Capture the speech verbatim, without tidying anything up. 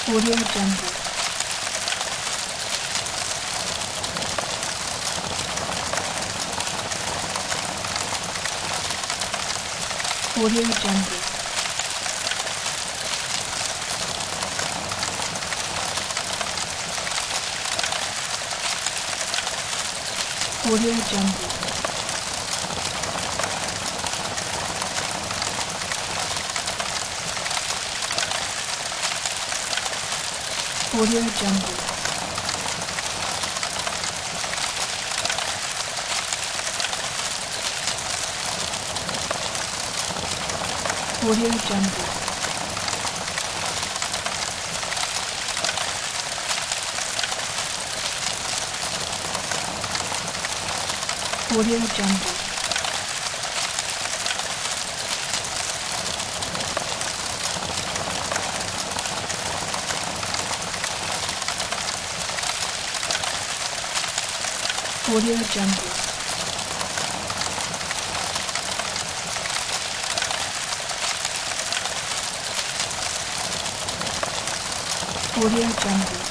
Audio Jungle. Audio Jungle. Audio Jungle. Audio Jungle. Audio Jungle. Audio Jungle. Audio Jungle. Audio Jungle.